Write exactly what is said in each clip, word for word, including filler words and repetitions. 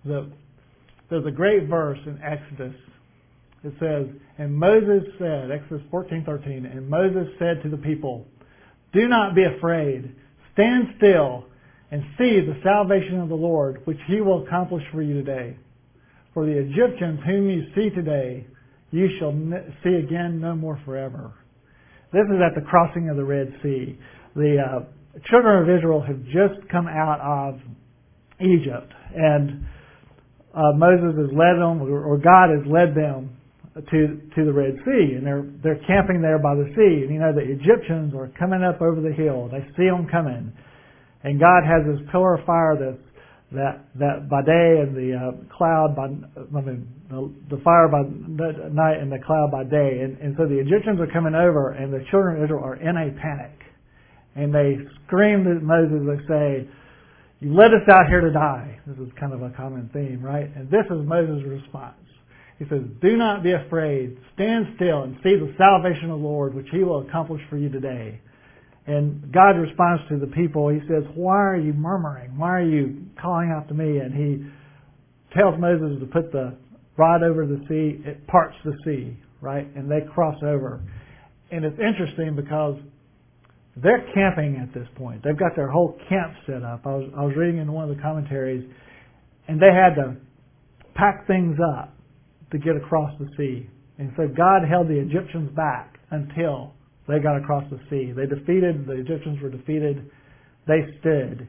the, there's a great verse in Exodus. It says, and Moses said, Exodus fourteen thirteen, and Moses said to the people, do not be afraid. Stand still and see the salvation of the Lord, which He will accomplish for you today. For the Egyptians whom you see today, you shall see again no more forever. This is at the crossing of the Red Sea. The uh, children of Israel have just come out of Egypt, and uh, Moses has led them, or God has led them to to the Red Sea, and they're they're camping there by the sea. And you know the Egyptians are coming up over the hill. They see them coming, and God has this pillar of fire that that that by day and the uh, cloud by I mean the, the fire by night and the cloud by day. And, and so the Egyptians are coming over, and the children of Israel are in a panic, and they scream at Moses. They say, "You led us out here to die." This is kind of a common theme, right? And this is Moses' response. He says, do not be afraid. Stand still and see the salvation of the Lord, which He will accomplish for you today. And God responds to the people. He says, why are you murmuring? Why are you calling out to me? And He tells Moses to put the rod over the sea. It parts the sea, right? And they cross over. And it's interesting because they're camping at this point. They've got their whole camp set up. I was, I was reading in one of the commentaries, and they had to pack things up to get across the sea. And so God held the Egyptians back until they got across the sea. They defeated, the Egyptians were defeated. They stood.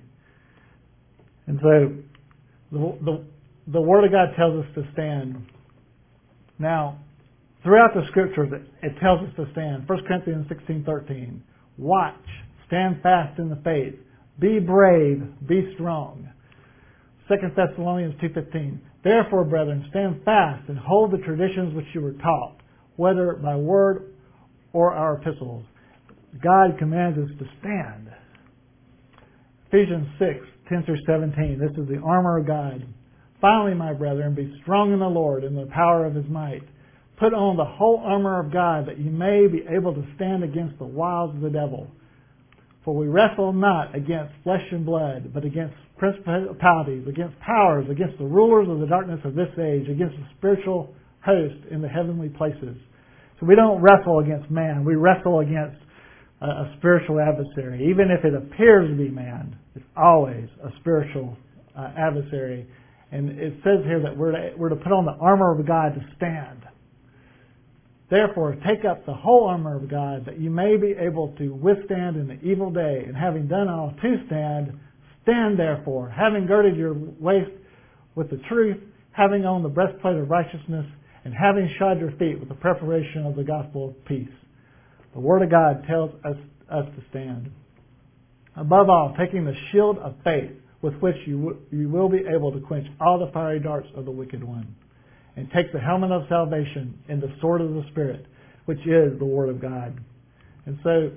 And so the, the, the Word of God tells us to stand. Now, throughout the Scriptures, it, it tells us to stand. First Corinthians sixteen thirteen. Watch, stand fast in the faith. Be brave, be strong. Second Thessalonians two fifteen. Therefore, brethren, stand fast and hold the traditions which you were taught, whether by word or our epistles. God commands us to stand. Ephesians six ten through seventeen. This is the armor of God. Finally, my brethren, be strong in the Lord and the power of His might. Put on the whole armor of God, that you may be able to stand against the wiles of the devil. For we wrestle not against flesh and blood, but against principalities, against powers, against the rulers of the darkness of this age, against the spiritual host in the heavenly places. So we don't wrestle against man. We wrestle against a, a spiritual adversary. Even if it appears to be man, it's always a spiritual uh, adversary. And it says here that we're to, we're to put on the armor of God to stand. Therefore, take up the whole armor of God, that you may be able to withstand in the evil day, and having done all to stand, stand therefore, having girded your waist with the truth, having on the breastplate of righteousness, and having shod your feet with the preparation of the gospel of peace. The Word of God tells us, us to stand. Above all, taking the shield of faith, with which you, w- you will be able to quench all the fiery darts of the wicked one. And take the helmet of salvation and the sword of the Spirit, which is the Word of God. And so,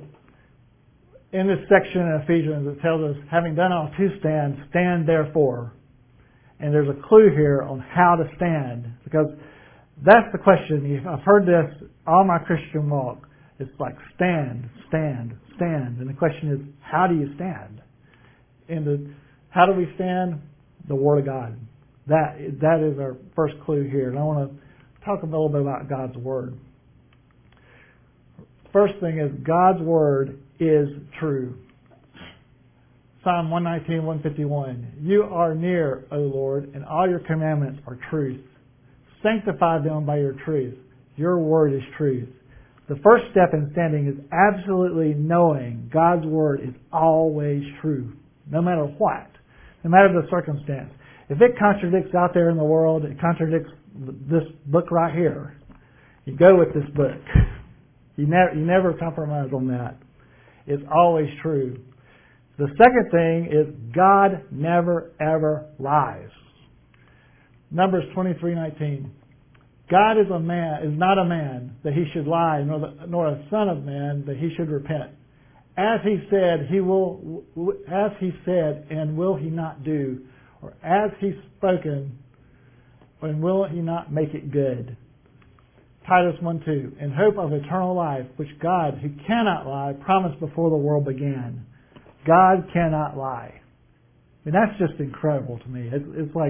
in this section in Ephesians, it tells us, having done all to stand, stand therefore. And there's a clue here on how to stand. Because that's the question. I've heard this all my Christian walk. It's like stand, stand, stand. And the question is, how do you stand? And the, how do we stand? The Word of God. That that is our first clue here. And I want to talk a little bit about God's Word. First thing is, God's Word is true. Psalm one nineteen, one fifty-one. You are near, O Lord, and all your commandments are truth. Sanctify them by your truth. Your Word is truth. The first step in standing is absolutely knowing God's Word is always true, no matter what, no matter the circumstance. If it contradicts out there in the world, it contradicts this book right here, you go with this book. You never, you never compromise on that. It's always true. The second thing is God never ever lies. Numbers twenty-three nineteen. God is a man is not a man that he should lie, nor the, nor a son of man that he should repent. As he said, he will. As he said, and will he not do? Or as he's spoken, and will he not make it good? Titus one two. In hope of eternal life, which God, who cannot lie, promised before the world began. God cannot lie. I mean, that's just incredible to me. It's, it's like,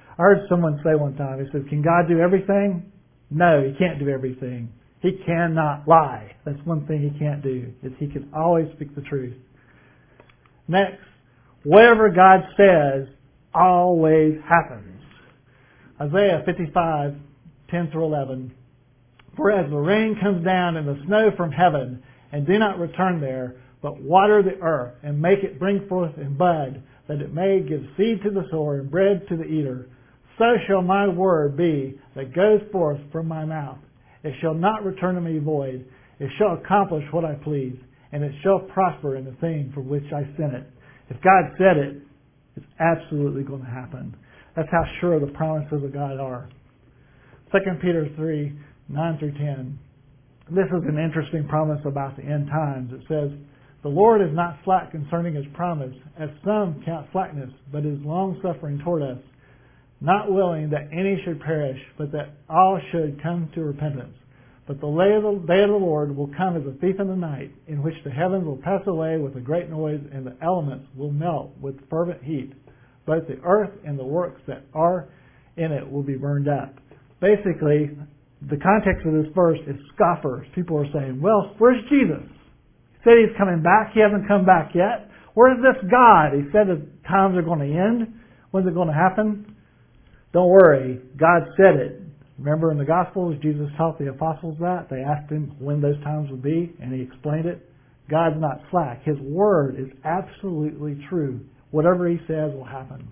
I heard someone say one time, he said, can God do everything? No, He can't do everything. He cannot lie. That's one thing He can't do, is He can always speak the truth. Next, whatever God says always happens. Isaiah fifty-five, ten through eleven. For as the rain comes down and the snow from heaven, and do not return there, but water the earth, and make it bring forth and bud, that it may give seed to the sower and bread to the eater, so shall my word be that goes forth from my mouth. It shall not return to me void. It shall accomplish what I please, and it shall prosper in the thing for which I sent it. If God said it, it's absolutely going to happen. That's how sure the promises of God are. Second Peter three, nine through ten. This is an interesting promise about the end times. It says, the Lord is not slack concerning His promise, as some count slackness, but is long-suffering toward us, not willing that any should perish, but that all should come to repentance. But the day of the, day of the Lord will come as a thief in the night, in which the heavens will pass away with a great noise, and the elements will melt with fervent heat. Both the earth and the works that are in it will be burned up. Basically, the context of this verse is scoffers. People are saying, well, where's Jesus? He said He's coming back. He hasn't come back yet. Where's this God? He said the times are going to end. When's it going to happen? Don't worry. God said it. Remember in the Gospels, Jesus taught the apostles that. They asked Him when those times would be, and He explained it. God's not slack. His word is absolutely true. Whatever He says will happen.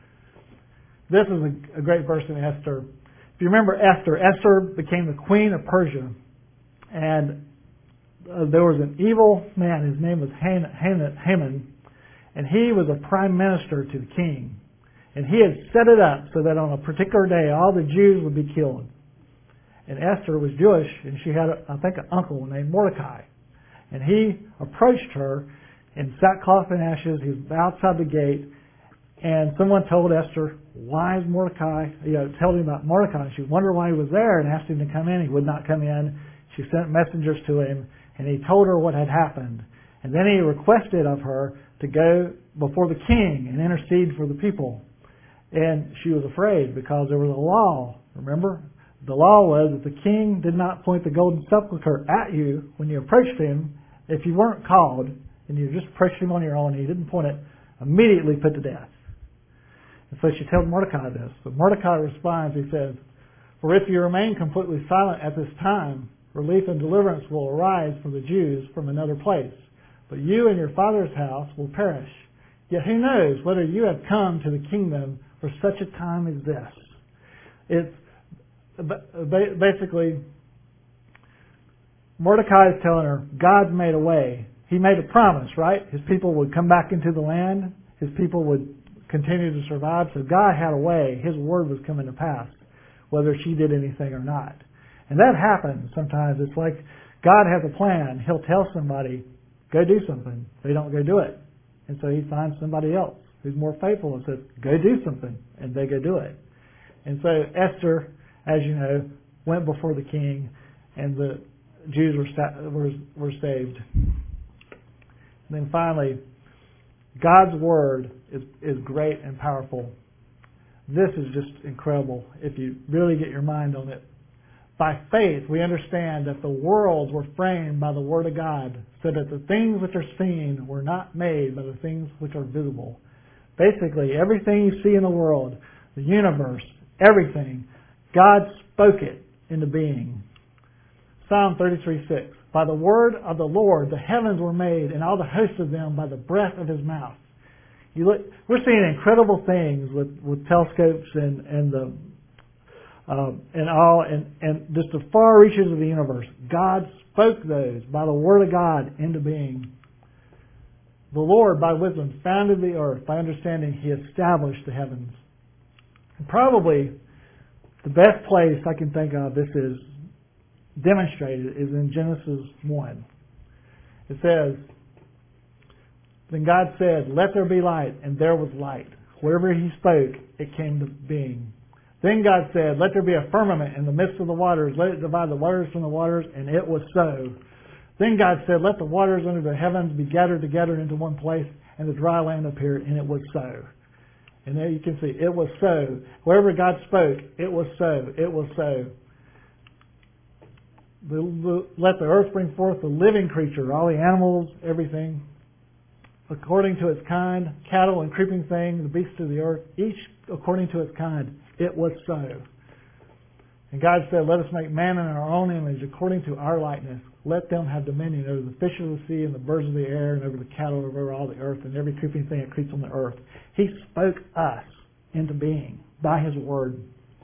This is a, a great verse in Esther. If you remember Esther, Esther became the queen of Persia. And uh, there was an evil man. His name was Han- Han- Haman. And he was a prime minister to the king. And he had set it up so that on a particular day all the Jews would be killed. And Esther was Jewish, and she had, a, I think, an uncle named Mordecai. And he approached her in sackcloth and ashes. He was outside the gate. And someone told Esther, why is Mordecai, you know, told him about Mordecai. She wondered why he was there and asked him to come in. He would not come in. She sent messengers to him, and he told her what had happened. And then he requested of her to go before the king and intercede for the people. And she was afraid because there was a law, remember? The law was that the king did not point the golden sepulchre at you when you approached him if you weren't called and you just approached him on your own and he didn't point it, immediately put to death. And so she tells Mordecai this. But Mordecai responds, he says, for if you remain completely silent at this time, relief and deliverance will arise for the Jews from another place. But you and your father's house will perish. Yet who knows whether you have come to the kingdom for such a time as this. It's basically, Mordecai is telling her, God's made a way. He made a promise, right? His people would come back into the land. His people would continue to survive. So God had a way. His word was coming to pass, whether she did anything or not. And that happens sometimes. It's like God has a plan. He'll tell somebody, go do something. They don't go do it. And so He finds somebody else who's more faithful and says, go do something. And they go do it. And so Esther, as you know, went before the king, and the Jews were were, were saved. And then finally, God's word is, is great and powerful. This is just incredible if you really get your mind on it. By faith, we understand that the worlds were framed by the Word of God, so that the things which are seen were not made by the things which are visible. Basically, everything you see in the world, the universe, everything, God spoke it into being. Psalm thirty-three six. By the word of the Lord the heavens were made, and all the hosts of them by the breath of His mouth. You look, we're seeing incredible things with, with telescopes and, and the uh, and all and, and just the far reaches of the universe. God spoke those by the word of God into being. The Lord, by wisdom, founded the earth. By understanding, He established the heavens. And probably the best place I can think of this is demonstrated is in Genesis one. It says, then God said, let there be light, and there was light. Wherever He spoke, it came to being. Then God said, let there be a firmament in the midst of the waters. Let it divide the waters from the waters, and it was so. Then God said, let the waters under the heavens be gathered together into one place, and the dry land appeared, and it was so. And there you can see, it was so. Wherever God spoke, it was so. It was so. The, the, let the earth bring forth the living creature, all the animals, everything, according to its kind, cattle and creeping things, the beasts of the earth, each according to its kind. It was so. And God said, let us make man in our own image, according to our likeness. Let them have dominion over the fish of the sea and the birds of the air and over the cattle and over all the earth and every creeping thing that creeps on the earth. He spoke us into being by His Word.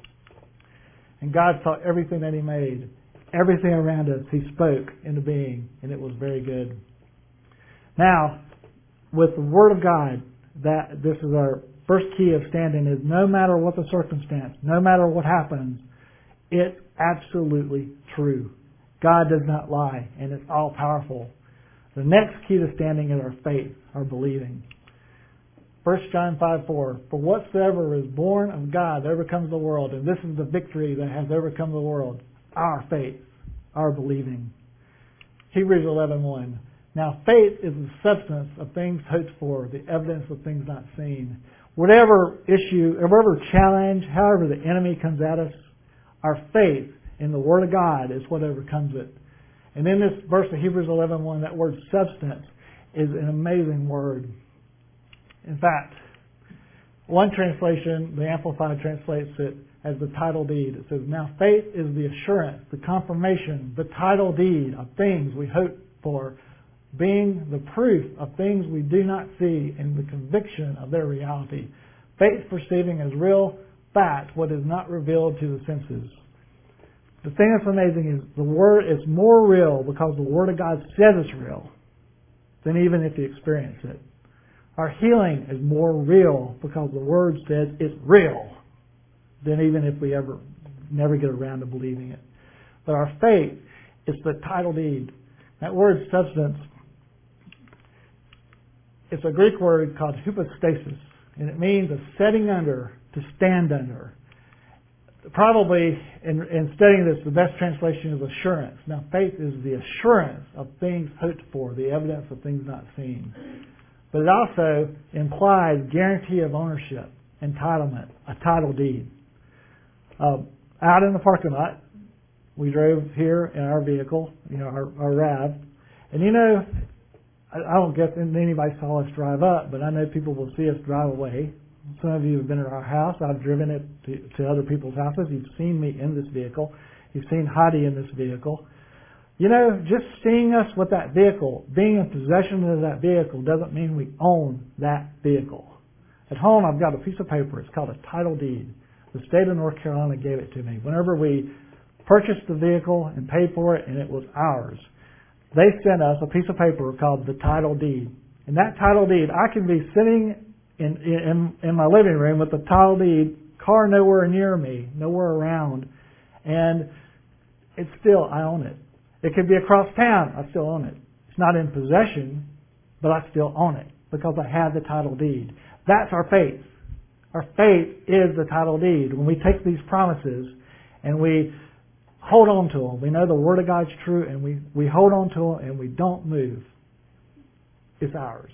And God saw everything that He made. Everything around us, He spoke into being, and it was very good. Now, with the Word of God, that this is our first key of standing, is no matter what the circumstance, no matter what happens, it's absolutely true. God does not lie, and it's all powerful. The next key to standing is our faith, our believing. First John five four, for whatsoever is born of God overcomes the world, and this is the victory that has overcome the world, our faith, our believing. Hebrews eleven one, now faith is the substance of things hoped for, the evidence of things not seen. Whatever issue, whatever challenge, however the enemy comes at us, our faith in the Word of God is what overcomes it. And in this verse of Hebrews eleven one, that word substance is an amazing word. In fact, one translation, the Amplified, translates it as the title deed. It says, now faith is the assurance, the confirmation, the title deed of things we hope for, being the proof of things we do not see and the conviction of their reality. Faith perceiving as real fact what is not revealed to the senses. The thing that's amazing is the Word is more real because the Word of God says it's real than even if you experience it. Our healing is more real because the Word says it's real than even if we ever never get around to believing it. But our faith is the title deed. That word substance, it's a Greek word called hypostasis, and it means a setting under, to stand under. Probably, in, in studying this, the best translation is assurance. Now, faith is the assurance of things hoped for, the evidence of things not seen. But it also implies guarantee of ownership, entitlement, a title deed. Uh, out in the parking lot, we drove here in our vehicle, you know, our, our RAV, and you know, I, I don't guess anybody saw us drive up, but I know people will see us drive away. Some of you have been at our house. I've driven it to, to other people's houses. You've seen me in this vehicle. You've seen Heidi in this vehicle. You know, just seeing us with that vehicle, being in possession of that vehicle, doesn't mean we own that vehicle. At home, I've got a piece of paper. It's called a title deed. The state of North Carolina gave it to me. Whenever we purchased the vehicle and paid for it, and it was ours, they sent us a piece of paper called the title deed. And that title deed, I can be sitting in, in, in my living room with the title deed, car nowhere near me, nowhere around, and it's still, I own it. It could be across town, I still own it. It's not in possession, but I still own it because I have the title deed. That's our faith. Our faith is the title deed. When we take these promises and we hold on to them, we know the Word of God's true, and we, we hold on to them and we don't move. It's ours.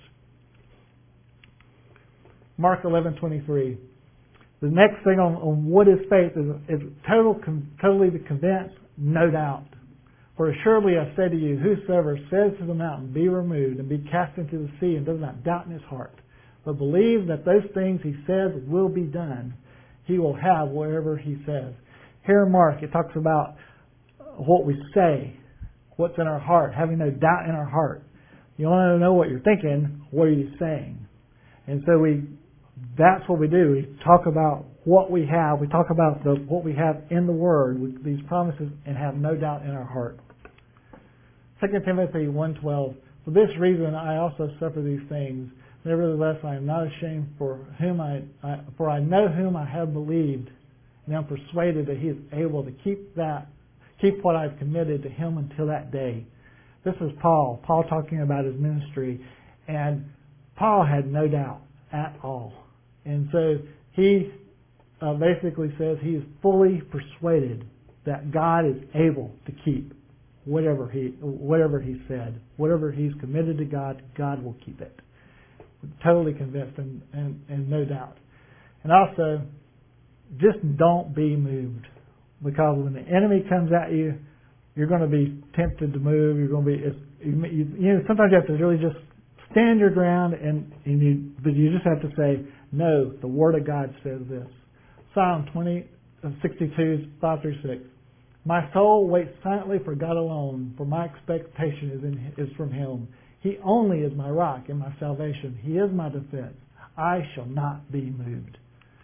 Mark eleven twenty-three. The next thing on, on what is faith is, is total, totally to convince, no doubt. For assuredly I say to you, whosoever says to the mountain, be removed and be cast into the sea, and does not doubt in his heart, but believes that those things he says will be done, he will have whatever he says. Here in Mark, it talks about what we say, what's in our heart, having no doubt in our heart. You want to know what you're thinking, what are you saying? And so we, that's what we do. We talk about what we have. We talk about the, what we have in the Word, with these promises, and have no doubt in our heart. Second Timothy one twelve. For this reason I also suffer these things. Nevertheless, I am not ashamed for whom I, I for I know whom I have believed, and I'm persuaded that He is able to keep that, keep what I've committed to Him until that day. This is Paul. Paul talking about his ministry, and Paul had no doubt at all. And so he uh, basically says he is fully persuaded that God is able to keep whatever he whatever he said, whatever he's committed to God, God will keep it. Totally convinced and, and, and no doubt. And also, just don't be moved. Because when the enemy comes at you, you're going to be tempted to move. You're going to be, it's, you, you know, sometimes you have to really just stand your ground, and, and you, but you just have to say, no, the Word of God says this. Psalm twenty, sixty-two, five through six. My soul waits silently for God alone, for my expectation is, in, is from Him. He only is my rock and my salvation. He is my defense. I shall not be moved.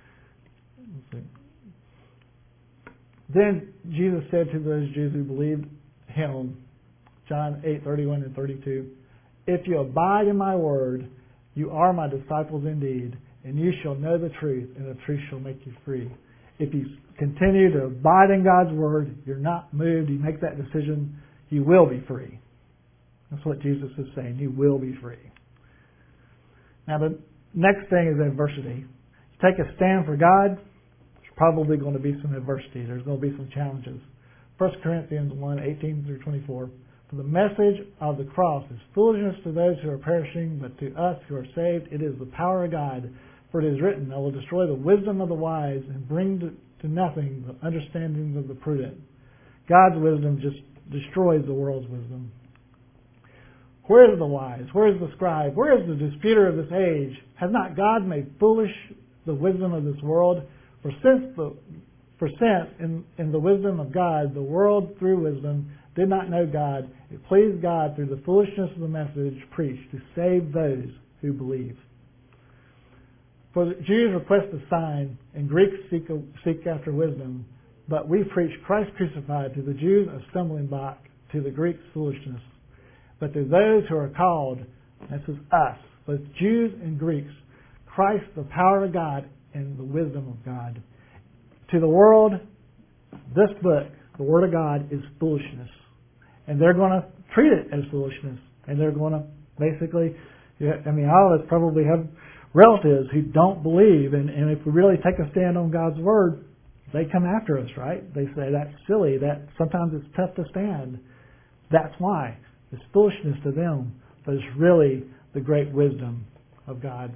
Then Jesus said to those Jews who believed Him, John eight, thirty-one and thirty-two, if you abide in my word, you are my disciples indeed, and you shall know the truth, and the truth shall make you free. If you continue to abide in God's word, you're not moved, you make that decision, you will be free. That's what Jesus is saying. You will be free. Now the next thing is adversity. You take a stand for God, there's probably going to be some adversity. There's going to be some challenges. First Corinthians one, eighteen through twenty-four. For the message of the cross is foolishness to those who are perishing, but to us who are saved, it is the power of God. For it is written, I will destroy the wisdom of the wise and bring to, to nothing the understanding of the prudent. God's wisdom just destroys the world's wisdom. Where is the wise? Where is the scribe? Where is the disputer of this age? Has not God made foolish the wisdom of this world? For since the for since in, in the wisdom of God, the world through wisdom did not know God, it pleased God through the foolishness of the message preached to save those who believe. For the Jews request a sign, and Greeks seek, a, seek after wisdom, but we preach Christ crucified, to the Jews a stumbling block, to the Greeks foolishness. But to those who are called, this is us, both Jews and Greeks, Christ the power of God and the wisdom of God. To the world, this book, the Word of God, is foolishness. And they're going to treat it as foolishness. And they're going to basically, I mean, all of us probably have relatives who don't believe. And, and if we really take a stand on God's Word, they come after us, right? They say, that's silly. That sometimes it's tough to stand. That's why. It's foolishness to them. But it's really the great wisdom of God.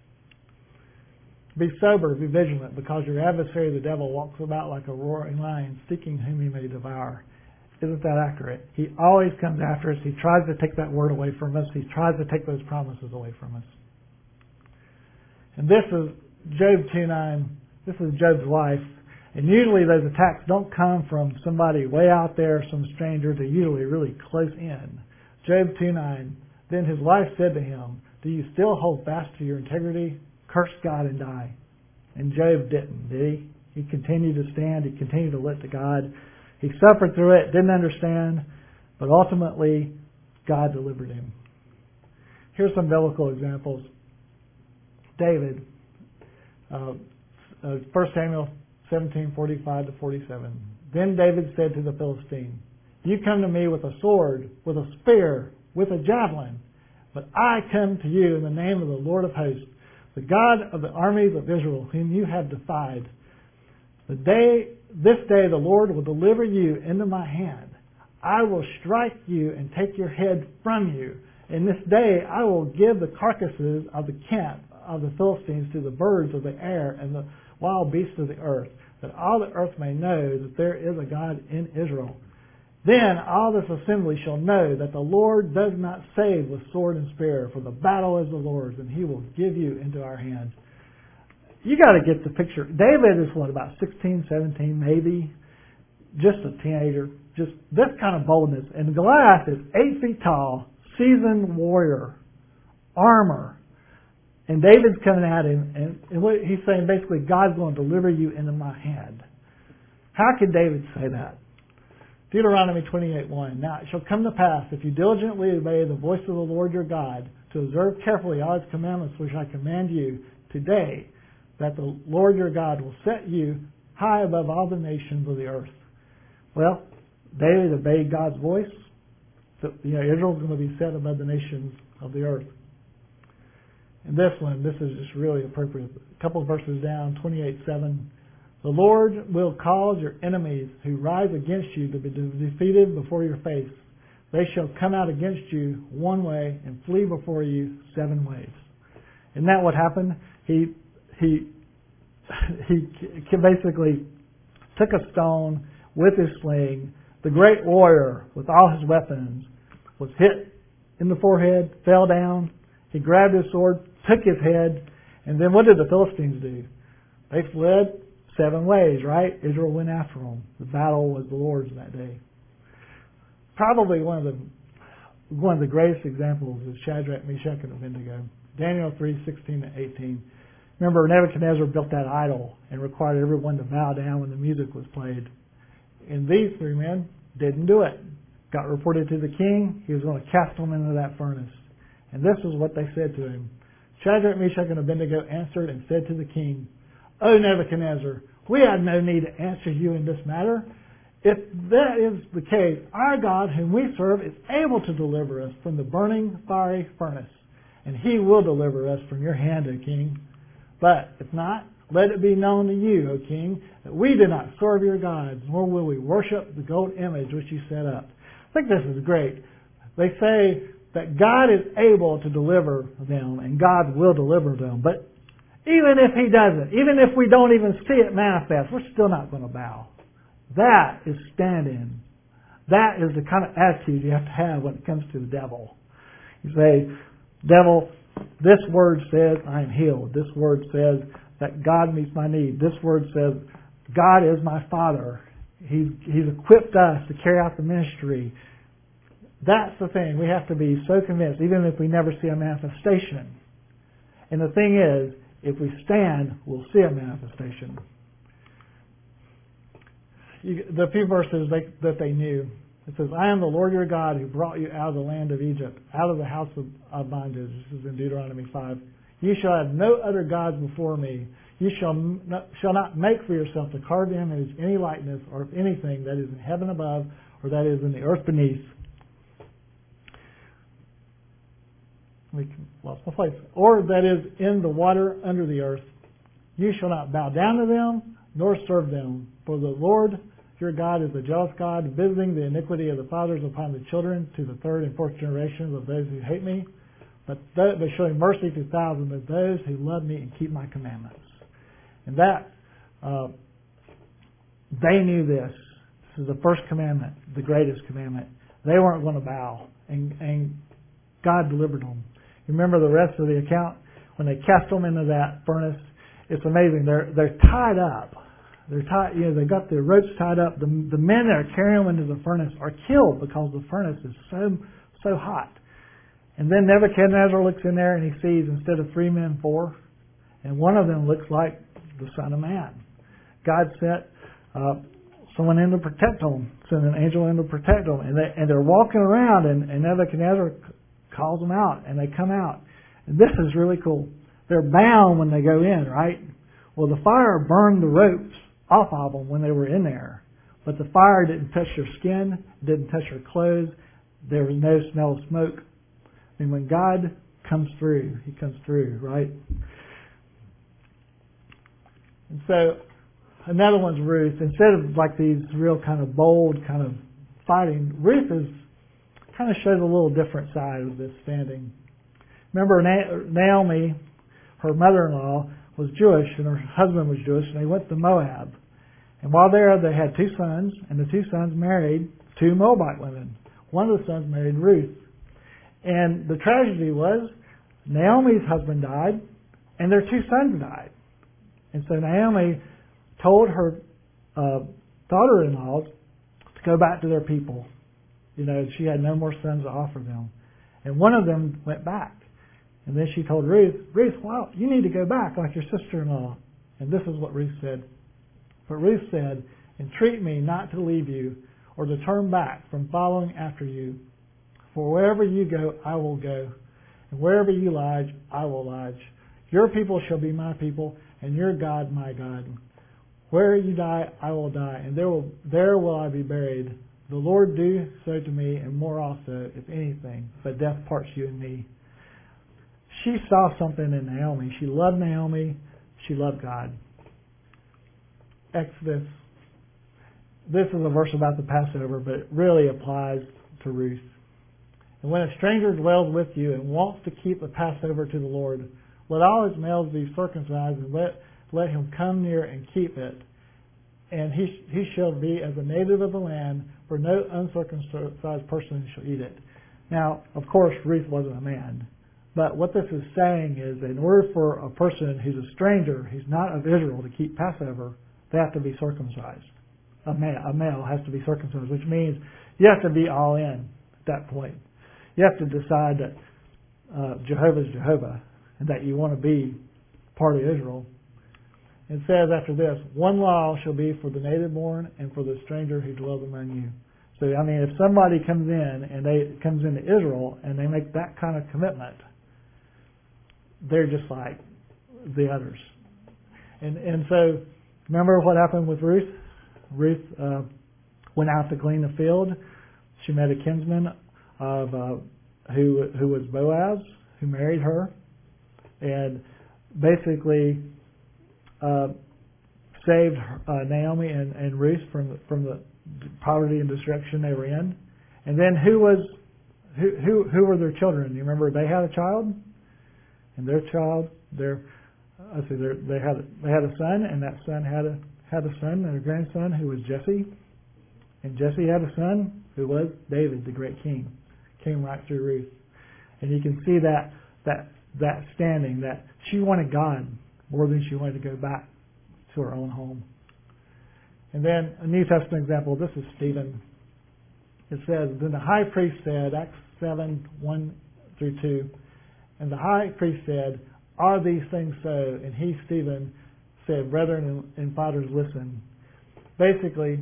Be sober, be vigilant, because your adversary, the devil, walks about like a roaring lion, seeking whom he may devour. Isn't that accurate? He always comes after us. He tries to take that word away from us. He tries to take those promises away from us. And this is Job two nine. This is Job's wife. And usually those attacks don't come from somebody way out there, some stranger. They're usually really close in. Job two nine. Then his wife said to him, do you still hold fast to your integrity? Curse God and die. And Job didn't, did he? He continued to stand. He continued to look to God. He suffered through it, didn't understand, but ultimately God delivered him. Here's some biblical examples. David, uh, uh, First Samuel seventeen, forty-five to forty-seven. Then David said to the Philistine, you come to me with a sword, with a spear, with a javelin, but I come to you in the name of the Lord of hosts, the God of the armies of Israel, whom you have defied. The day, this day the Lord will deliver you into my hand. I will strike you and take your head from you. And this day I will give the carcasses of the camp of the Philistines to the birds of the air and the wild beasts of the earth, that all the earth may know that there is a God in Israel. Then all this assembly shall know that the Lord does not save with sword and spear, for the battle is the Lord's, and He will give you into our hand. You got to get the picture. David is what, about sixteen, seventeen, maybe, just a teenager. Just this kind of boldness. And Goliath is eight feet tall, seasoned warrior, armor. And David's coming at him, and, and what he's saying basically, God's going to deliver you into my hand. How could David say that? Deuteronomy twenty-eight one. Now it shall come to pass, if you diligently obey the voice of the Lord your God, to observe carefully all His commandments which I command you today, that the Lord your God will set you high above all the nations of the earth. Well, David obeyed God's voice. So, you know, Israel's going to be set above the nations of the earth. And this one, this is just really appropriate. A couple of verses down, twenty-eight seven. The Lord will cause your enemies who rise against you to be defeated before your face. They shall come out against you one way and flee before you seven ways. Isn't that what happened? He he he basically took a stone with his sling. The great warrior, with all his weapons, was hit in the forehead, fell down. He grabbed his sword, took his head, and then what did the Philistines do? They fled seven ways, right? Israel went after them. The battle was the Lord's that day. Probably one of the one of the greatest examples is Shadrach, Meshach, and Abednego. Daniel three, sixteen to eighteen. Remember, Nebuchadnezzar built that idol and required everyone to bow down when the music was played. And these three men didn't do it. Got reported to the king. He was going to cast them into that furnace. And this is what they said to him. Shadrach, Meshach, and Abednego answered and said to the king, O Nebuchadnezzar, we have no need to answer you in this matter. If that is the case, our God whom we serve is able to deliver us from the burning fiery furnace, and he will deliver us from your hand, O king. But if not, let it be known to you, O king, that we do not serve your gods, nor will we worship the gold image which you set up. I think this is great. They say that God is able to deliver them, and God will deliver them. But even if he doesn't, even if we don't even see it manifest, we're still not going to bow. That is standing. That is the kind of attitude you have to have when it comes to the devil. You say, devil, this word says I am healed. This word says that God meets my need. This word says God is my Father. He's, he's equipped us to carry out the ministry. That's the thing. We have to be so convinced, even if we never see a manifestation. And the thing is, if we stand, we'll see a manifestation. You, the few verses they, that they knew, it says, I am the Lord your God who brought you out of the land of Egypt, out of the house of, of bondage. This is in Deuteronomy five. You shall have no other gods before me. You shall not, shall not make for yourself a carved image, any likeness, or of anything that is in heaven above, or that is in the earth beneath. We lost my place. Or that is in the water under the earth. You shall not bow down to them, nor serve them. For the Lord your God is a jealous God, visiting the iniquity of the fathers upon the children to the third and fourth generations of those who hate me, but, th- but showing mercy to thousands of those who love me and keep my commandments. And that, uh, they knew this. This is the first commandment, the greatest commandment. They weren't going to bow, and, and God delivered them. You remember the rest of the account? When they cast them into that furnace, it's amazing. They're they're tied up. They're tied. You know, they got their ropes tied up. The the men that are carrying them into the furnace are killed because the furnace is so so hot. And then Nebuchadnezzar looks in there and he sees instead of three men, four, and one of them looks like the Son of Man. God sent uh, someone in to protect them, sent an angel in to protect them, and they and they're walking around, and, and Nebuchadnezzar calls them out, and they come out. And this is really cool. They're bound when they go in, right? Well, the fire burned the ropes off of them when they were in there. But the fire didn't touch their skin, didn't touch their clothes. There was no smell of smoke. I mean, when God comes through, He comes through, right? And so, another one's Ruth. Instead of like these real kind of bold kind of fighting, Ruth is kind of shows a little different side of this standing. Remember, Naomi, her mother-in-law, was Jewish, and her husband was Jewish, and they went to Moab. And while there, they had two sons, and the two sons married two Moabite women. One of the sons married Ruth. And the tragedy was, Naomi's husband died, and their two sons died. And so Naomi told her uh, daughter-in-laws to go back to their people. You know, she had no more sons to offer them. And one of them went back. And then she told Ruth, Ruth, well, you need to go back like your sister-in-law. And this is what Ruth said. But Ruth said, entreat me not to leave you or to turn back from following after you. For wherever you go, I will go. And wherever you lodge, I will lodge. Your people shall be my people, and your God my God. Where you die, I will die, and there will there will I be buried. The Lord do so to me, and more also, if anything, but death parts you and me. She saw something in Naomi. She loved Naomi. She loved God. Exodus. This is a verse about the Passover, but it really applies to Ruth. And when a stranger dwells with you and wants to keep the Passover to the Lord, let all his males be circumcised, and let let him come near and keep it. And he he shall be as a native of the land, for no uncircumcised person shall eat it. Now, of course, Ruth wasn't a man. But what this is saying is, in order for a person who's a stranger, who's not of Israel, to keep Passover, they have to be circumcised. A male, a male has to be circumcised, which means you have to be all in at that point. You have to decide that uh, Jehovah is Jehovah and that you want to be part of Israel. It says after this, one law shall be for the native born and for the stranger who dwells among you. So, I mean, if somebody comes in and they comes into Israel and they make that kind of commitment, they're just like the others. And and so, remember what happened with Ruth? Ruth uh, went out to clean the field. She met a kinsman of uh, who who was Boaz, who married her, and basically uh, saved uh, Naomi and, and Ruth from from the poverty and destruction they were in. And then who was who who who were their children? You remember they had a child, and their child, their I see, they had they had a son, and that son had a had a son and a grandson who was Jesse, and Jesse had a son who was David, the great king, came right through Ruth, and you can see that that that standing that she wanted God more than she wanted to go back to her own home. And then a New Testament example. This is Stephen. It says, then the high priest said, Acts seven one through two, and the high priest said, are these things so? And he, Stephen, said, brethren and fathers, listen. Basically,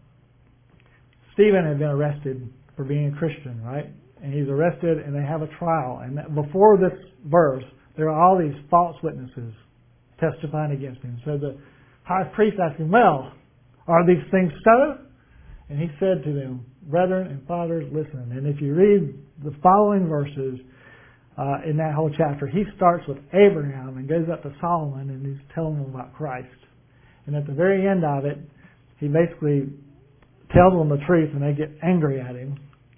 Stephen had been arrested for being a Christian, right? And he's arrested and they have a trial. And before this verse, there are all these false witnesses testifying against him. So the high priest asked him, well, are these things so? And he said to them, brethren and fathers, listen. And if you read the following verses, Uh, in that whole chapter, he starts with Abraham and goes up to Solomon and he's telling them about Christ. And at the very end of it, he basically tells them the truth and they get angry at him.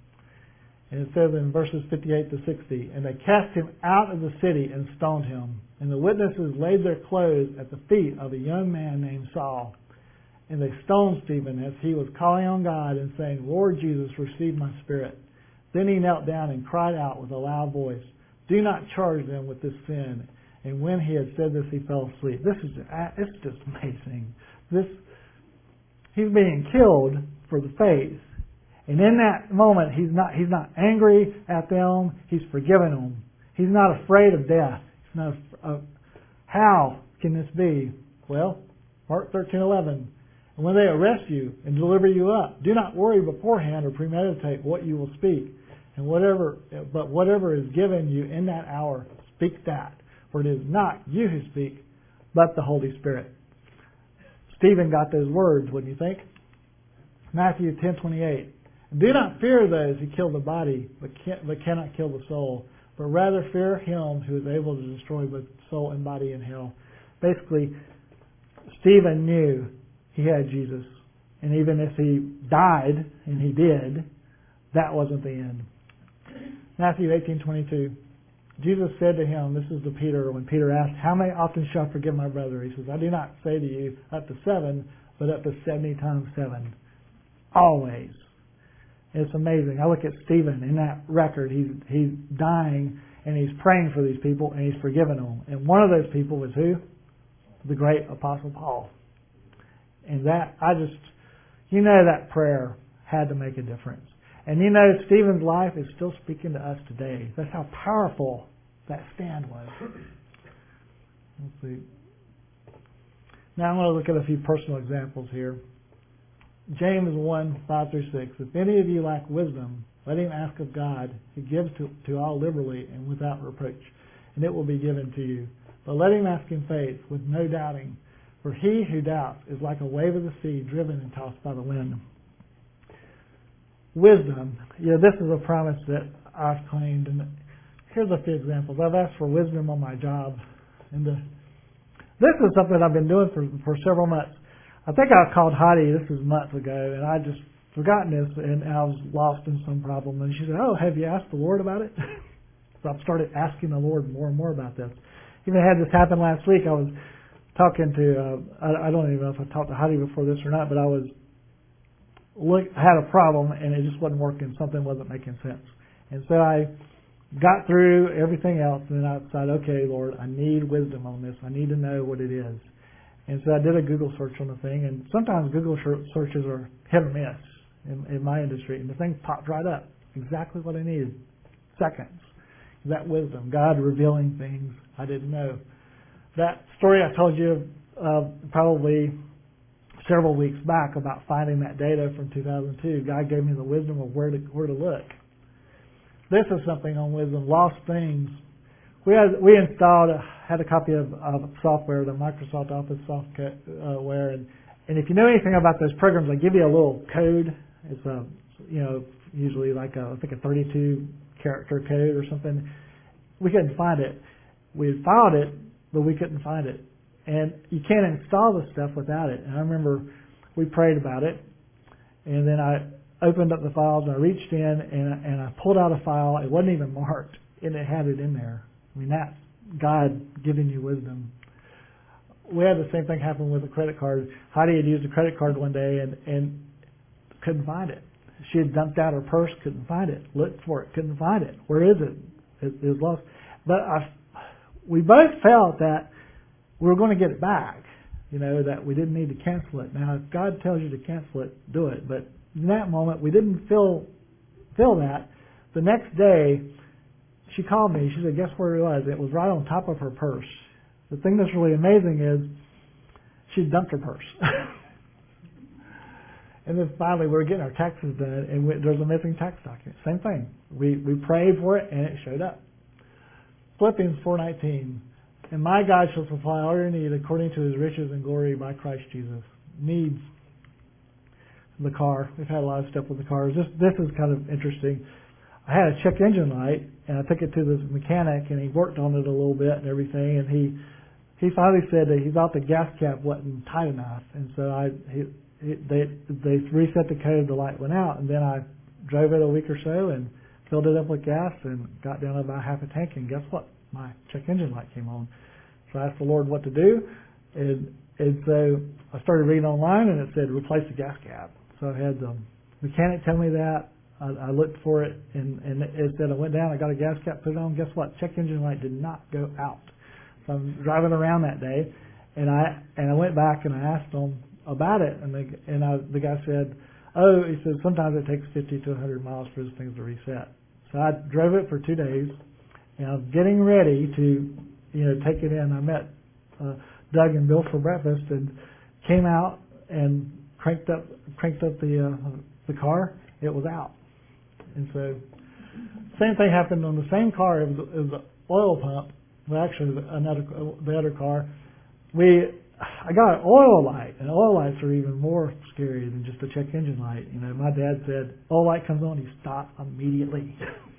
And it says in verses fifty-eight to sixty, and they cast him out of the city and stoned him. And the witnesses laid their clothes at the feet of a young man named Saul. And they stoned Stephen as he was calling on God and saying, Lord Jesus, receive my spirit. Then he knelt down and cried out with a loud voice, do not charge them with this sin. And when he had said this, he fell asleep. This is it's just amazing. This he's being killed for the faith, and in that moment, he's not he's not angry at them. He's forgiven them. He's not afraid of death. He's not. Uh, how can this be? Well, Mark thirteen eleven. And when they arrest you and deliver you up, do not worry beforehand or premeditate what you will speak. And whatever, but whatever is given you in that hour, speak that. For it is not you who speak, but the Holy Spirit. Stephen got those words, wouldn't you think? Matthew ten twenty-eight. Do not fear those who kill the body, but, can, but cannot kill the soul, but rather fear him who is able to destroy both soul and body in hell. Basically, Stephen knew he had Jesus. And even if he died, and he did, that wasn't the end. Matthew eighteen twenty-two. Jesus said to him, this is to Peter, when Peter asked, how many often shall I forgive my brother? He says, I do not say to you up to seven, but up to seventy times seven. Always. It's amazing. I look at Stephen in that record. He's he's dying and he's praying for these people and he's forgiven them. And one of those people was who? The great Apostle Paul. And that, I just, you know that prayer had to make a difference. And you know, Stephen's life is still speaking to us today. That's how powerful that stand was. Let's see. Now I'm going to look at a few personal examples here. James one, five through six. If any of you lack wisdom, let him ask of God, who gives to, to all liberally and without reproach, and it will be given to you. But let him ask in faith, with no doubting. For he who doubts is like a wave of the sea, driven and tossed by the wind. Wisdom. Yeah, this is a promise that I've claimed. And here's a few examples. I've asked for wisdom on my job. And the, this is something I've been doing for, for several months. I think I called Heidi, this was months ago, and I just forgotten this, and I was lost in some problem. And she said, oh, have you asked the Lord about it? So I've started asking the Lord more and more about this. Even had this happen last week. I was talking to, uh, I, I don't even know if I talked to Heidi before this or not, but I was, look, had a problem and it just wasn't working. Something wasn't making sense. And so I got through everything else and then I decided, okay, Lord, I need wisdom on this. I need to know what it is. And so I did a Google search on the thing, and sometimes Google searches are hit or miss in, in my industry, and the thing popped right up. Exactly what I needed. Seconds. That wisdom. God revealing things I didn't know. That story I told you uh, probably several weeks back about finding that data from two thousand two. God gave me the wisdom of where to where to look. This is something on wisdom. Lost things. We had we installed a, had a copy of, of software, the Microsoft Office software, and and if you know anything about those programs, they give you a little code. It's a you know usually like a I think a thirty-two character code or something. We couldn't find it. We had filed it, but we couldn't find it. And you can't install the stuff without it. And I remember we prayed about it, and then I opened up the files and I reached in and, and I pulled out a file. It wasn't even marked, and it had it in there. I mean, that's God giving you wisdom. We had the same thing happen with a credit card. Heidi had used a credit card one day and, and couldn't find it. She had dumped out her purse, couldn't find it. Looked for it, couldn't find it. Where is it? It, it was lost. But I, we both felt that we were going to get it back. You know, that we didn't need to cancel it. Now, if God tells you to cancel it, do it. But in that moment, we didn't feel feel that. The next day, she called me. She said, guess where it was? It was right on top of her purse. The thing that's really amazing is she dumped her purse. And then finally, we were getting our taxes done, and we, there was a missing tax document. Same thing. We we prayed for it, and it showed up. Philippians four nineteen. And my God shall supply all your need according to His riches and glory by Christ Jesus. Needs. The car. We've had a lot of stuff with the cars. This this is kind of interesting. I had a check engine light, and I took it to this mechanic, and he worked on it a little bit and everything, and he he finally said that he thought the gas cap wasn't tight enough, and so I he, he, they they reset the code, the light went out, and then I drove it a week or so and filled it up with gas and got down to about half a tank, and guess what? My check engine light came on. So I asked the Lord what to do, and and so I started reading online, and it said replace the gas cap. So I had the mechanic tell me that. I, I looked for it, and, and it said I went down, I got a gas cap, put it on. Guess what? Check engine light did not go out. So I'm driving around that day, and I and I went back and I asked them about it, and the and I, the guy said, oh, he said sometimes it takes fifty to one hundred miles for those things to reset. So I drove it for two days, and I was getting ready to, you know, take it in. I met uh, Doug and Bill for breakfast, and came out and cranked up cranked up the uh, the car. It was out. And so, same thing happened on the same car. It was, it was an oil pump. Well, actually, another the other car. We, I got an oil light, and oil lights are even more scary than just a check engine light. You know, my dad said, oil light comes on, you stop immediately.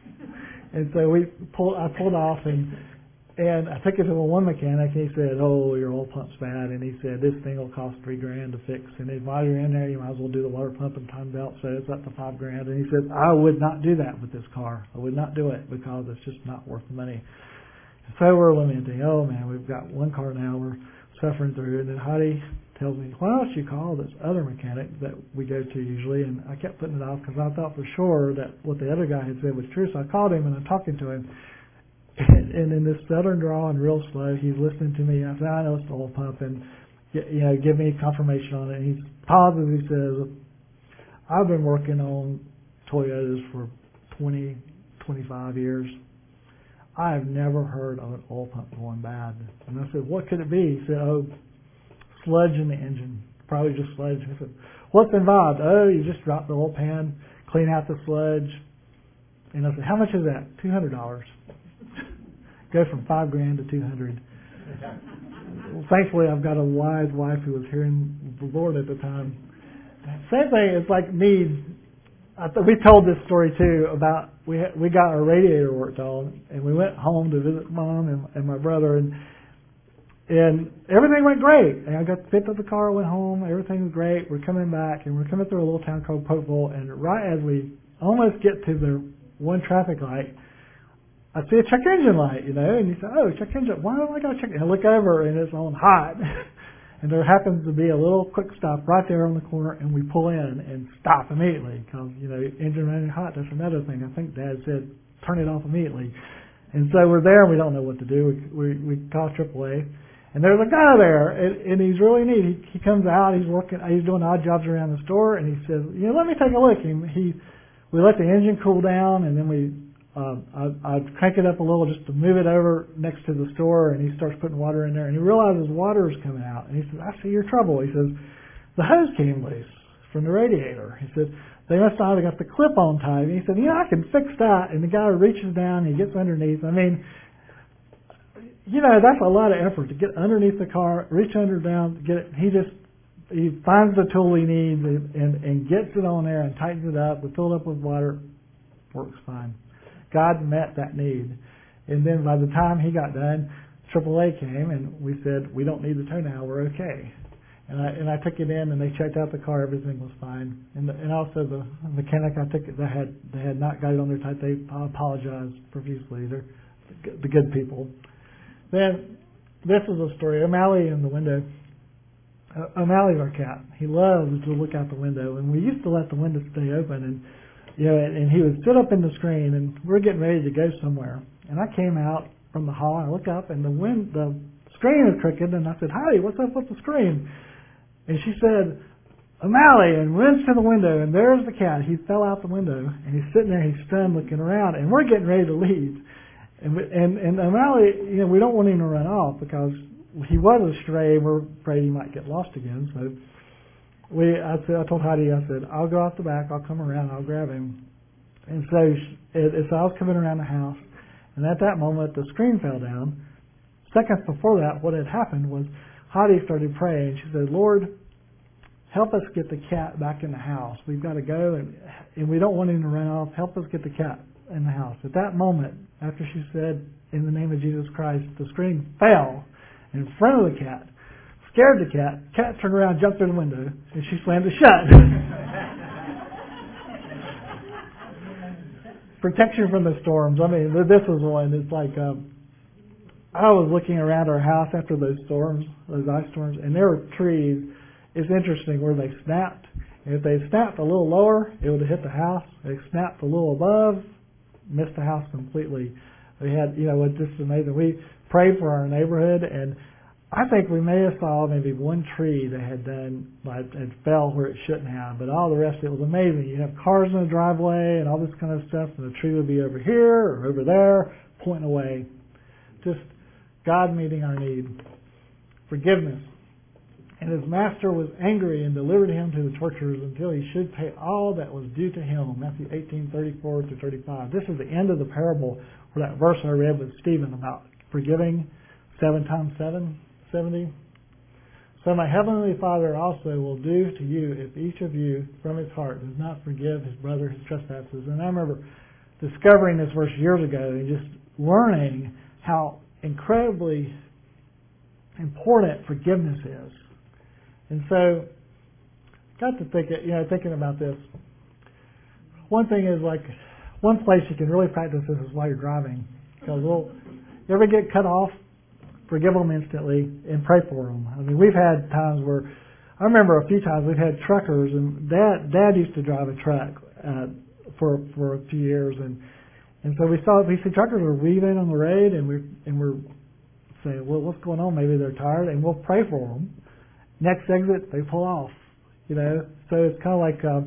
And so we pulled. I pulled off, and and I took it to the one mechanic. And he said, "Oh, your oil pump's bad." And he said, "This thing will cost three grand to fix. And then while you're in there, you might as well do the water pump and time belt. So it's up to five grand." And he said, "I would not do that with this car. I would not do it because it's just not worth the money." So we're lamenting. Oh man, we've got one car now. We're suffering through. And then Heidi tells me, "Why don't you call this other mechanic that we go to usually?" And I kept putting it off because I thought for sure that what the other guy had said was true. So I called him and I'm talking to him. And, and in this southern drawl and real slow, he's listening to me. I said, "I know it's the oil pump," and you know, give me confirmation on it. And he pauses. He says, "I've been working on Toyotas for twenty, twenty-five years. I've never heard of an oil pump going bad." And I said, "What could it be?" He said, "Oh, sludge in the engine. Probably just sludge." I said, "What's involved?" "Oh, you just drop the oil pan, clean out the sludge." And I said, "How much is that?" two hundred dollars. Go from five grand to two hundred. Well, thankfully, I've got a wise wife who was hearing the Lord at the time. Same thing. It's like needs. I th- we told this story too about we ha- we got our radiator worked on, and we went home to visit mom and, and my brother, and and everything went great. And I got picked up the car, went home, everything was great. We're coming back, and we're coming through a little town called Popeville, and right as we almost get to the one traffic light, I see a check engine light, you know, and you say, "Oh, check engine, why don't I got a check?" And I look over, and it's on hot. And there happens to be a little quick stop right there on the corner, and we pull in and stop immediately because, you know, engine running hot, that's another thing. I think Dad said, turn it off immediately. And so we're there, and we don't know what to do. We we, we call triple A, and there's a guy there, and, and he's really neat. He, he comes out, he's working, he's doing odd jobs around the store, and he says, you know, let me take a look. And he, we let the engine cool down, and then we, uh, I, I crank it up a little just to move it over next to the store, and he starts putting water in there, and he realizes water is coming out, and he says, I see your trouble. He says, the hose came loose from the radiator. He said, they must not have got the clip on tight. And he said, you know, I can fix that. And the guy reaches down, he gets underneath. I mean, you know, that's a lot of effort to get underneath the car, reach under down, get it. He just, he finds the tool he needs and, and, and gets it on there and tightens it up. We fill it up with water. Works fine. God met that need. And then by the time he got done, triple A came and we said, we don't need the tow now, we're okay. And I and I took it in, and they checked out the car. Everything was fine. And the, and also the mechanic I took it, they had they had not got it on there tight. They apologized profusely. They're the good people. Then this is a story. O'Malley in the window. Uh, O'Malley's our cat. He loves to look out the window, and we used to let the window stay open. And you know, and, and he would sit up in the screen, and we're getting ready to go somewhere. And I came out from the hall, and I look up, and the wind the screen is crooked. And I said, "Heidi, what's up with the screen?" And she said, O'Malley, and runs to the window, and there's the cat. He fell out the window, and he's sitting there, he's stunned, looking around, and we're getting ready to leave. And and, and O'Malley, you know, we don't want him to run off because he was a stray, and we're afraid he might get lost again. So we, I said, I told Heidi, I said, I'll go out the back, I'll come around, I'll grab him. And so, it, so I was coming around the house, and at that moment, the screen fell down. Seconds before that, what had happened was Heidi started praying. She said, Lord, help us get the cat back in the house. We've got to go, and, and we don't want him to run off. Help us get the cat in the house. At that moment, after she said, in the name of Jesus Christ, the screen fell in front of the cat, scared the cat. Cat turned around, jumped through the window, and she slammed it shut. Protection from the storms. I mean, this was one. It's like... Um, I was looking around our house after those storms, those ice storms, and there were trees. It's interesting where they snapped. And if they snapped a little lower, it would have hit the house. They snapped a little above, missed the house completely. We had, you know, it's just amazing. We prayed for our neighborhood, and I think we may have saw maybe one tree that had done, like, it fell where it shouldn't have, but all the rest, it was amazing. You have cars in the driveway and all this kind of stuff, and the tree would be over here or over there, pointing away. Just God meeting our need. Forgiveness. And his master was angry and delivered him to the torturers until he should pay all that was due to him. Matthew eighteen, thirty-four to thirty-five. This is the end of the parable where that verse I read with Stephen about forgiving seven times seven, seventy. So my heavenly Father also will do to you if each of you from his heart does not forgive his brother his trespasses. And I remember discovering this verse years ago and just learning how incredibly important forgiveness is. And so, got to think, you know, thinking about this. One thing is like, one place you can really practice this is while you're driving. Because we'll, you ever get cut off, forgive them instantly and pray for them. I mean, we've had times where, I remember a few times we've had truckers, and Dad, Dad used to drive a truck uh, for for a few years, and And so we saw we see truckers are weaving on the road, and we and we're saying, well, what's going on? Maybe they're tired, and we'll pray for them. Next exit, they pull off. You know, so it's kind of like uh,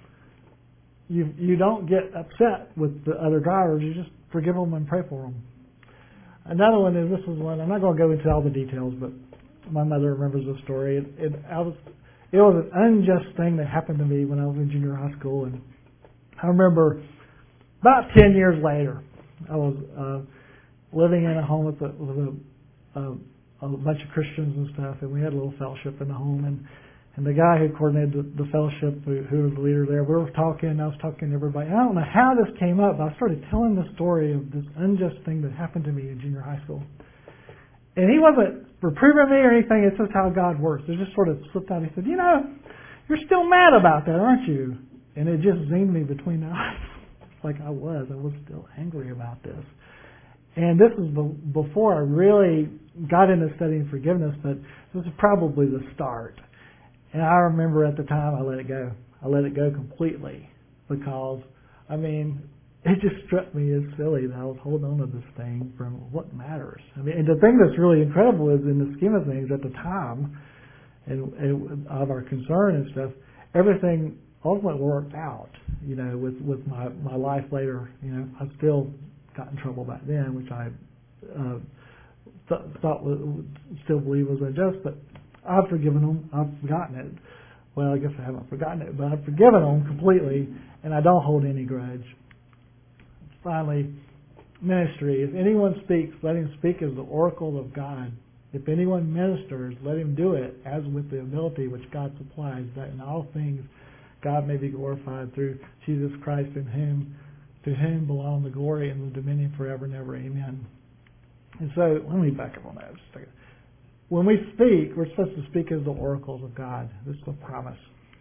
you you don't get upset with the other drivers. You just forgive them and pray for them. Another one is this was one. I'm not going to go into all the details, but my mother remembers the story. It, it I was it was an unjust thing that happened to me when I was in junior high school, and I remember. About ten years later, I was uh, living in a home with, a, with a, a, a bunch of Christians and stuff, and we had a little fellowship in the home. And, and the guy who coordinated the, the fellowship, who, who was the leader there, we were talking, and I was talking to everybody. I don't know how this came up, but I started telling the story of this unjust thing that happened to me in junior high school. And he wasn't reproving me or anything. It's just how God works. It just sort of slipped out. He said, you know, you're still mad about that, aren't you? And it just zinged me between the eyes. Like I was. I was still angry about this. And this was be- before I really got into studying forgiveness, but this is probably the start. And I remember at the time I let it go. I let it go completely because, I mean, it just struck me as silly that I was holding on to this thing from what matters. I mean, and the thing that's really incredible is in the scheme of things at the time and, and of our concern and stuff, everything ultimately worked out, you know, with, with my, my life later. You know, I still got in trouble back then, which I uh, th- thought was, still believe was unjust, but I've forgiven them. I've forgotten it. Well, I guess I haven't forgotten it, but I've forgiven them completely, and I don't hold any grudge. Finally, ministry. If anyone speaks, let him speak as the oracle of God. If anyone ministers, let him do it as with the ability which God supplies, that in all things God may be glorified through Jesus Christ, in whom, to whom belong the glory and the dominion forever and ever. Amen. And so, let me back up on that just a second. When we speak, we're supposed to speak as the oracles of God. This is a promise.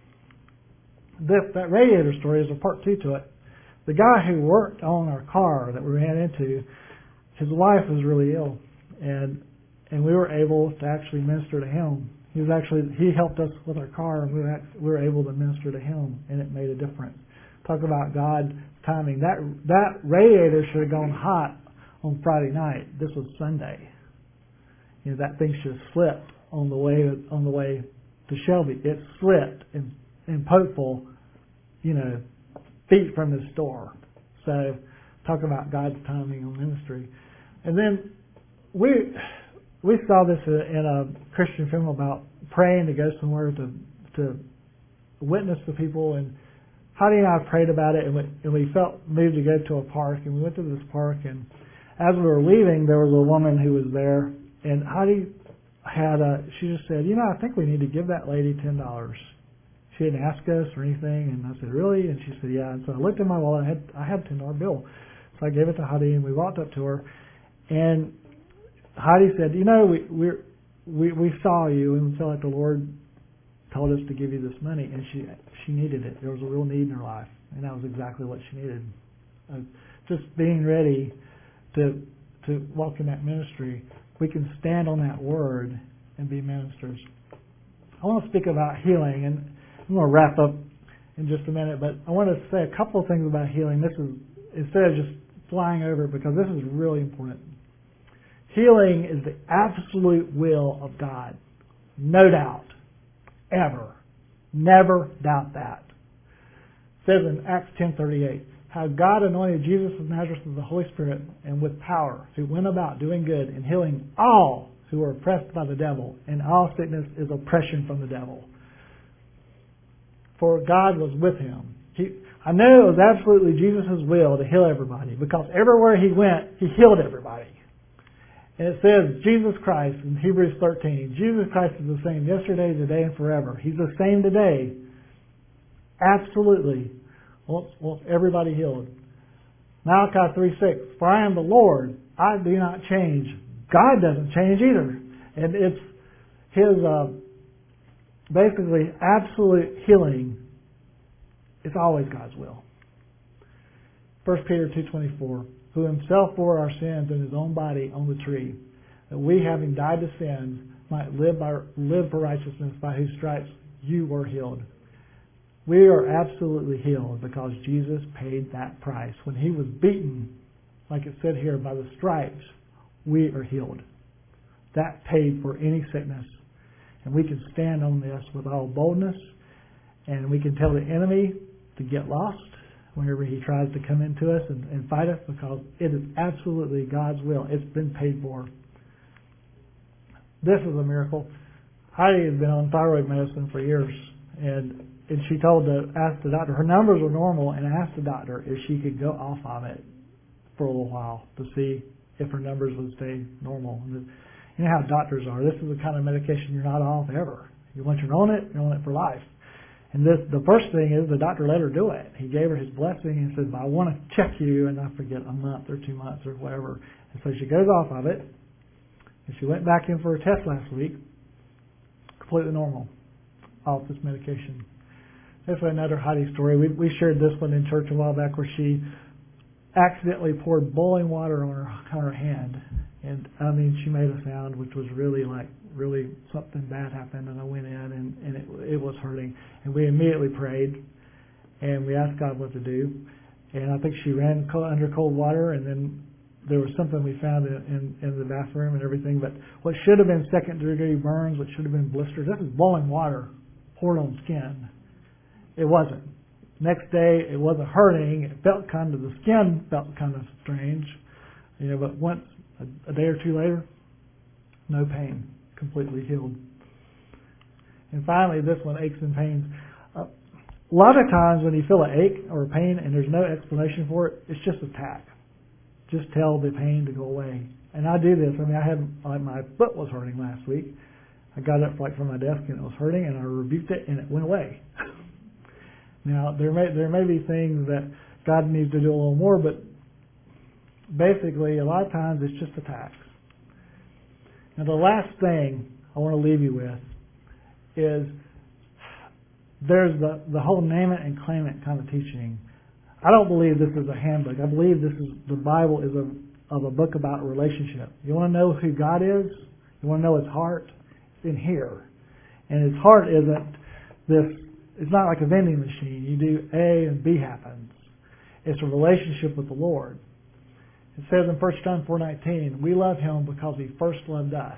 This, that radiator story is a part two to it. The guy who worked on our car that we ran into, his wife was really ill, and and we were able to actually minister to him. He was actually he helped us with our car, and we were we were able to minister to him, and it made a difference. Talk about God's timing. That that radiator should have gone hot on Friday night. This was Sunday. You know, that thing should have slipped on the way on the way to Shelby. It slipped in in Popeville, you know, feet from the store. So, talk about God's timing on ministry. And then we we saw this in a Christian film about praying to go somewhere to to witness to people. And Heidi and I prayed about it, and we, and we felt moved to go to a park. And we went to this park, and as we were leaving, there was a woman who was there. And Heidi had a, she just said, you know, I think we need to give that lady ten dollars. She didn't ask us or anything, and I said, really? And she said, yeah. And so I looked in my wallet, I had, I had a ten dollar bill. So I gave it to Heidi, and we walked up to her. And Heidi said, you know, we we we, we saw you, and we felt like the Lord told us to give you this money. And she she needed it. There was a real need in her life, and that was exactly what she needed. Uh, just being ready to to walk in that ministry. We can stand on that word and be ministers. I want to speak about healing, and I'm going to wrap up in just a minute, but I want to say a couple of things about healing. This is, instead of just flying over it, because this is really important. Healing is the absolute will of God. No doubt. Ever. Never doubt that. It says in Acts ten thirty-eight, how God anointed Jesus of Nazareth with the Holy Spirit and with power, who went about doing good and healing all who were oppressed by the devil, and all sickness is oppression from the devil. For God was with him. He, I know it was absolutely Jesus' will to heal everybody, because everywhere he went, he healed everybody. And it says Jesus Christ in Hebrews thirteen. Jesus Christ is the same yesterday, today, and forever. He's the same today. Absolutely. Wants, wants everybody healed. Malachi three six. For I am the Lord. I do not change. God doesn't change either. And it's His uh, basically absolute healing. It's always God's will. First Peter two twenty-four. Who himself bore our sins in his own body on the tree, that we, having died to sins, might live by live for righteousness, by whose stripes you were healed. We are absolutely healed because Jesus paid that price. When he was beaten, like it said here, by the stripes, we are healed. That paid for any sickness. And we can stand on this with all boldness, and we can tell the enemy to get lost whenever he tries to come into us and, and fight us, because it is absolutely God's will. It's been paid for. This is a miracle. Heidi has been on thyroid medicine for years, and and she told the asked the doctor, her numbers were normal, and asked the doctor if she could go off of it for a little while to see if her numbers would stay normal. And you know how doctors are. This is the kind of medication you're not off ever. You once you're on it, you're on it for life. And this, the first thing is the doctor let her do it. He gave her his blessing and said, I want to check you, and I forget, a month or two months or whatever. And so she goes off of it, and she went back in for a test last week, completely normal, off this medication. That's another Heidi story. We, we shared this one in church a while back, where she accidentally poured boiling water on her, on her hand. And I mean, she made a sound which was really like, really something bad happened. And I went in and, and it, it was hurting. And we immediately prayed and we asked God what to do. And I think she ran cold, under cold water, and then there was something we found in, in, in the bathroom and everything. But what should have been second degree burns, what should have been blisters, this is boiling water poured on skin. It wasn't. Next day, it wasn't hurting. It felt kind of, the skin felt kind of strange. You know, but once, a, a day or two later, no pain, completely healed. And finally, this one, aches and pains. Uh, a lot of times when you feel an ache or a pain and there's no explanation for it, it's just attack. Just tell the pain to go away. And I do this. I mean, I had, like, my foot was hurting last week. I got up like from my desk and it was hurting, and I rebuked it and it went away. Now, there may there may be things that God needs to do a little more, but basically, a lot of times it's just attacks. Now, the last thing I want to leave you with is there's the, the whole name it and claim it kind of teaching. I don't believe this is a handbook. I believe this is the Bible is a, of a book about a relationship. You want to know who God is? You want to know His heart? It's in here. And His heart isn't this. It's not like a vending machine. You do A and B happens. It's a relationship with the Lord. It says in First John four nineteen, we love Him because He first loved us.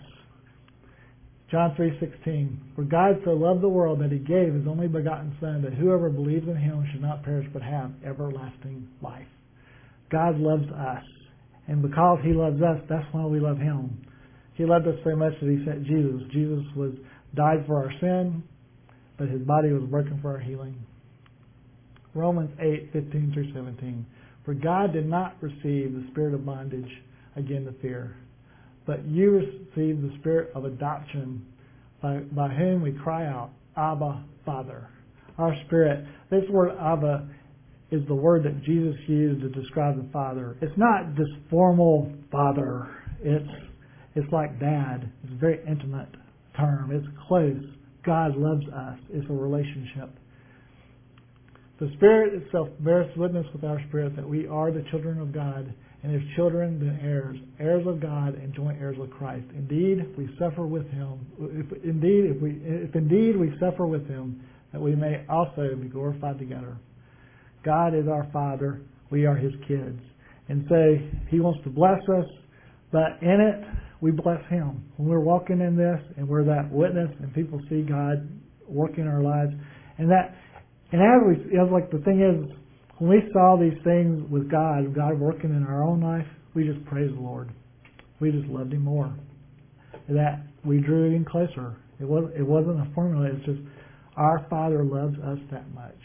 John three sixteen, for God so loved the world that He gave His only begotten Son, that whoever believes in Him should not perish but have everlasting life. God loves us. And because He loves us, that's why we love Him. He loved us so much that He sent Jesus. Jesus was died for our sin, but His body was broken for our healing. Romans eight fifteen through seventeen. For God did not receive the spirit of bondage again to fear, but you received the spirit of adoption, by, by whom we cry out, Abba, Father. Our spirit, this word Abba is the word that Jesus used to describe the Father. It's not this formal Father. It's it's like Dad. It's a very intimate term. It's close. God loves us. It's a relationship. The Spirit itself bears witness with our spirit that we are the children of God, and if children, then heirs, heirs of God and joint heirs with Christ. Indeed, we suffer with Him. If indeed, if we, if indeed we suffer with Him, that we may also be glorified together. God is our Father. We are His kids, and so He wants to bless us, but in it we bless Him. When we're walking in this, and we're that witness, and people see God working in our lives, and that. And as we, as like the thing is, when we saw these things with God, God working in our own life, we just praised the Lord. We just loved Him more. That we drew Him closer. It was it wasn't a formula. It's just our Father loves us that much.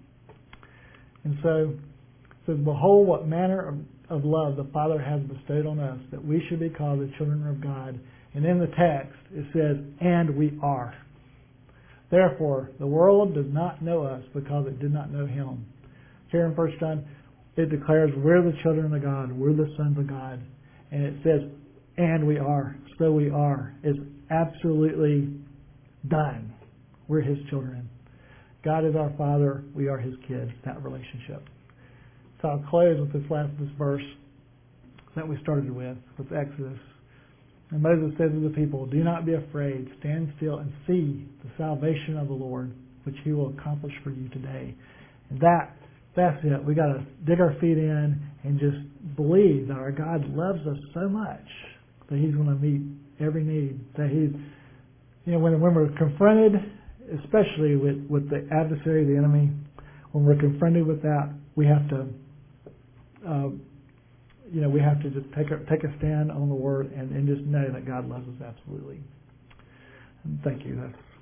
And so it says, behold, what manner of, of love the Father has bestowed on us, that we should be called the children of God. And in the text it says, and we are. Therefore, the world does not know us because it did not know Him. Here in First John, it declares we're the children of God. We're the sons of God. And it says, and we are. So we are. It's absolutely done. We're His children. God is our Father. We are His kids. That relationship. So I'll close with this last this verse that we started with, with Exodus. And Moses said to the people, do not be afraid. Stand still and see the salvation of the Lord, which He will accomplish for you today. And that, that's it. We got to dig our feet in and just believe that our God loves us so much that He's going to meet every need. That He's, you know, when, when we're confronted, especially with, with the adversary, the enemy, when we're confronted with that, we have to, uh, you know, we have to just take a, take a stand on the Word and, and just know that God loves us absolutely. And thank you. That's